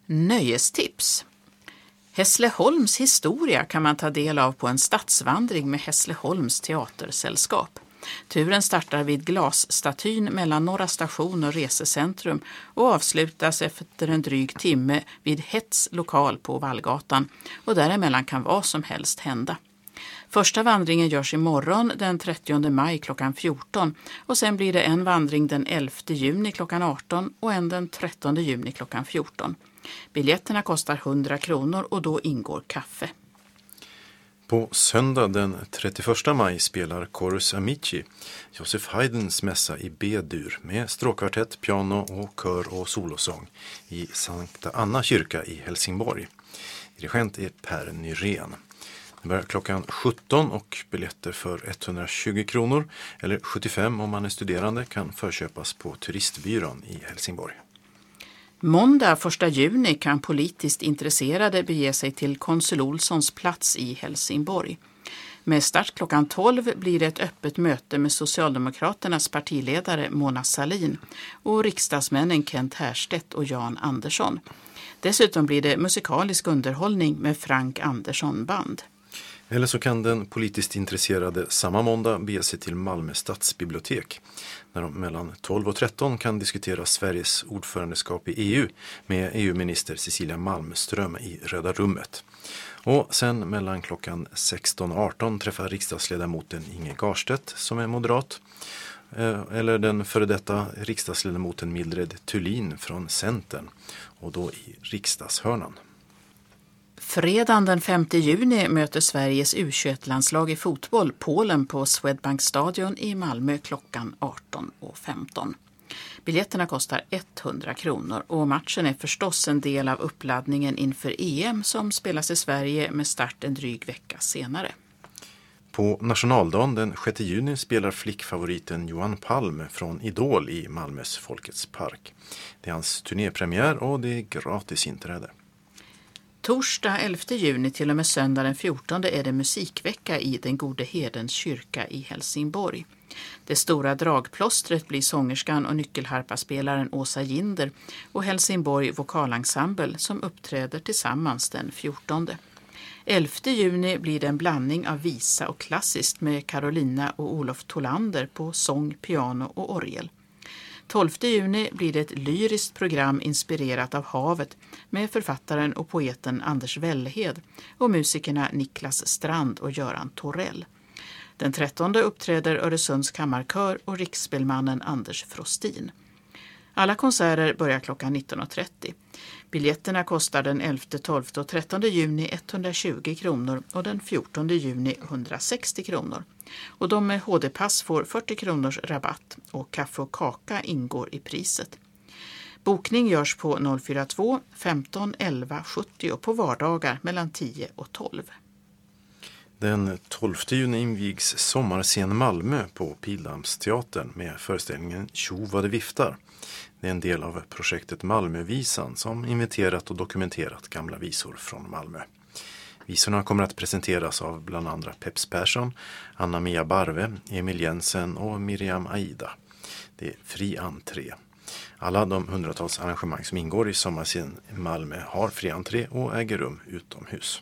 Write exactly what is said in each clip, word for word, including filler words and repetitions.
Nöjestips. Hässleholms historia kan man ta del av på en stadsvandring med Hässleholms teatersällskap. Turen startar vid glasstatyn mellan Norra station och resecentrum och avslutas efter en dryg timme vid Hets lokal på Vallgatan, och däremellan kan vad som helst hända. Första vandringen görs imorgon den trettionde maj klockan fjorton, och sen blir det en vandring den elfte juni klockan arton och en den trettonde juni klockan fjorton. Biljetterna kostar hundra kronor och då ingår kaffe. På söndag den trettioförsta maj spelar Chorus Amici Josef Haydns mässa i B-dur med stråkkvartett, piano och kör och solosång i Sankta Anna kyrka i Helsingborg. Dirigent är Per Nyrén. Det börjar klockan sjutton och biljetter för etthundratjugo kronor eller sjuttiofem om man är studerande kan förköpas på turistbyrån i Helsingborg. Måndag första juni kan politiskt intresserade bege sig till Konsul Olssons plats i Helsingborg. Med start klockan tolv blir det ett öppet möte med Socialdemokraternas partiledare Mona Sahlin och riksdagsmännen Kent Härstedt och Jan Andersson. Dessutom blir det musikalisk underhållning med Frank Andersson band. Eller så kan den politiskt intresserade samma måndag bege sig till Malmö stadsbibliotek, där de mellan tolv och tretton kan diskutera Sveriges ordförandeskap i E U med E U-minister Cecilia Malmström i Röda rummet. Och sen mellan klockan sexton och arton träffar riksdagsledamoten Inge Garstedt, som är moderat, eller den före detta riksdagsledamoten Mildred Thulin från Centern, och då i riksdagshörnan. Fredagen den femte juni möter Sveriges U tjugoett-landslag i fotboll Polen på Swedbank stadion i Malmö klockan arton och femton. Biljetterna kostar hundra kronor och matchen är förstås en del av uppladdningen inför E M som spelas i Sverige med start en dryg vecka senare. På nationaldagen den sjätte juni spelar flickfavoriten Johan Palm från Idol i Malmös Folkets park. Det är hans turnépremiär och det är gratis inträde. Torsdag elfte juni till och med söndag den fjortonde är det musikvecka i Den gode herdens kyrka i Helsingborg. Det stora dragplåstret blir sångerskan och nyckelharpaspelaren Åsa Ginder och Helsingborg vokalensemble som uppträder tillsammans den fjortonde. elfte juni blir det en blandning av visa och klassiskt med Carolina och Olof Tolander på sång, piano och orgel. tolfte juni blir det ett lyriskt program inspirerat av havet med författaren och poeten Anders Wellhed och musikerna Niklas Strand och Göran Torell. Den trettonde uppträder Öresunds kammarkör och riksspelmannen Anders Frostin. Alla konserter börjar klockan nitton och trettio. Biljetterna kostar den elfte, tolfte och trettonde juni etthundratjugo kronor och den fjortonde juni hundrasextio kronor. Och de med H D-pass får fyrtio kronors rabatt och kaffe och kaka ingår i priset. Bokning görs på noll fyra två femton elva sjuttio och på vardagar mellan tio och tolv. Den tolfte juni invigs Sommarscen Malmö på Pildammsteatern med föreställningen Tjo vad det viftar. Det är en del av projektet Malmövisan som inventerat och dokumenterat gamla visor från Malmö. Visorna kommer att presenteras av bland andra Peps Persson, Anna-Mia Barve, Emil Jensen och Miriam Aida. Det är fri entré. Alla de hundratals arrangemang som ingår i Sommarscen Malmö har fri entré och äger rum utomhus.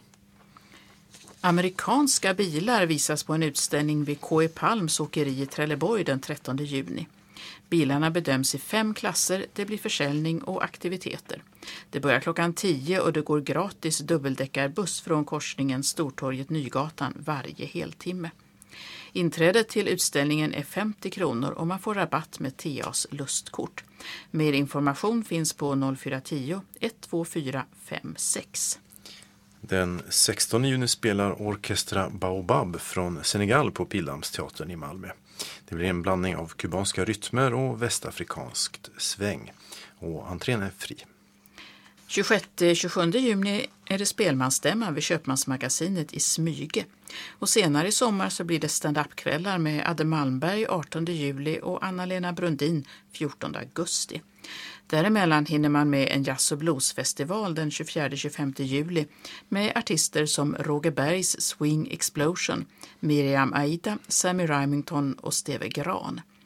Amerikanska bilar visas på en utställning vid K E Palms åkeri i Trelleborg den trettonde juni. Bilarna bedöms i fem klasser, det blir försäljning och aktiviteter. Det börjar klockan tio och det går gratis dubbeldäckarbuss från korsningen Stortorget Nygatan varje heltimme. Inträdet till utställningen är femtio kronor och man får rabatt med T A:s lustkort. Mer information finns på noll fyra tio ett två fyra fem sex. Den sextonde juni spelar Orkestra Baobab från Senegal på Pildammsteatern i Malmö. Det blir en blandning av kubanska rytmer och västafrikanskt sväng. Och entrén är fri. tjugosjätte till tjugosjunde juni är det spelmansstämma vid Köpmansmagasinet i Smyge. Och senare i sommar så blir det stand-up-kvällar med Adde Malmberg artonde juli och Anna-Lena Brundin fjortonde augusti. Däremellan hinner man med en jazz- och bluesfestival den tjugofjärde till tjugofemte juli med artister som Roger Bergs Swing Explosion, Miriam Aida, Sammy Rymington och Steve Gran.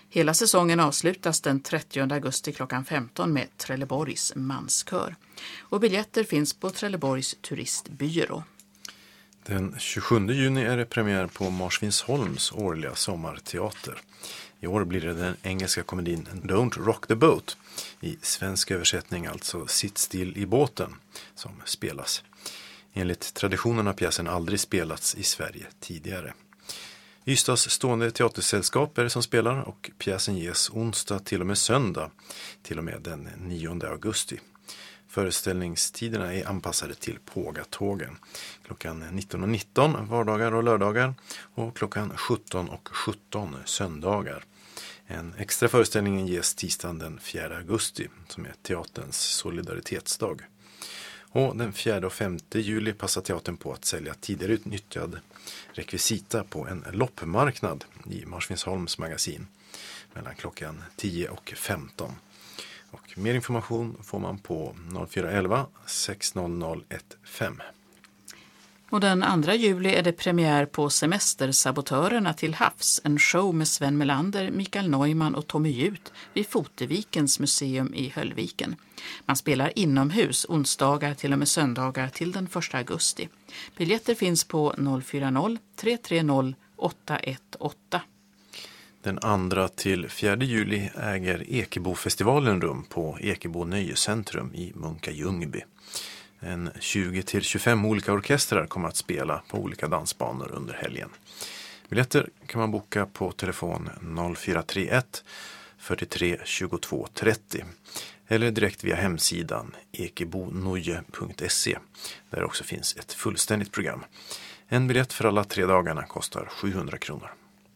Hela säsongen avslutas den trettionde augusti klockan femton med Trelleborgs manskör. Och biljetter finns på Trelleborgs turistbyrå. Den tjugosjunde juni är det premiär på Marsvinsholms årliga sommarteater. I år blir det den engelska komedin Don't Rock the Boat, i svensk översättning alltså Sitt still i båten, som spelas. Enligt traditionen har pjäsen aldrig spelats i Sverige tidigare. Ystads stående teatersällskap är det som spelar och pjäsen ges onsdag till och med söndag, till och med den nionde augusti. Föreställningstiderna är anpassade till Pågatågen. Klockan nitton och nitton vardagar och lördagar och klockan sjutton och sjutton söndagar. En extra föreställning ges tisdagen den fjärde augusti som är teaterns solidaritetsdag. Och den fjärde och femte juli passar teatern på att sälja tidigare utnyttjad rekvisita på en loppmarknad i Marsvinsholms magasin mellan klockan tio och femton. Och mer information får man på noll fyra elva sex noll noll ett fem. Och den andra juli är det premiär på Semestersabotörerna till havs, en show med Sven Melander, Mikael Neumann och Tommy Jut vid Fotevikens museum i Höllviken. Man spelar inomhus onsdagar till och med söndagar till den första augusti. Biljetter finns på noll fyra noll tre tre noll åtta ett åtta. Den andra till fjärde juli äger Ekebofestivalen rum på Ekebo Nöjescentrum i Munka-Ljungby. En tjugo till tjugofem olika orkestrar kommer att spela på olika dansbanor under helgen. Biljetter kan man boka på telefon noll fyra tre ett fyrtiotre tjugotvå trettio eller direkt via hemsidan ekebonoje punkt se där också finns ett fullständigt program. En biljett för alla tre dagarna kostar sjuhundra kronor.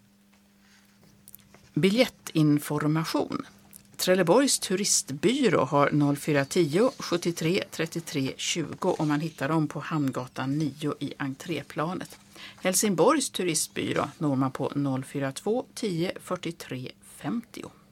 Biljettinformation. Trelleborgs turistbyrå har noll fyra tio sjuttiotre trettiotre tjugo och man hittar dem på Hamngatan nio i entréplanet. Helsingborgs turistbyrå når man på noll fyra två tio fyrtiotre femtio.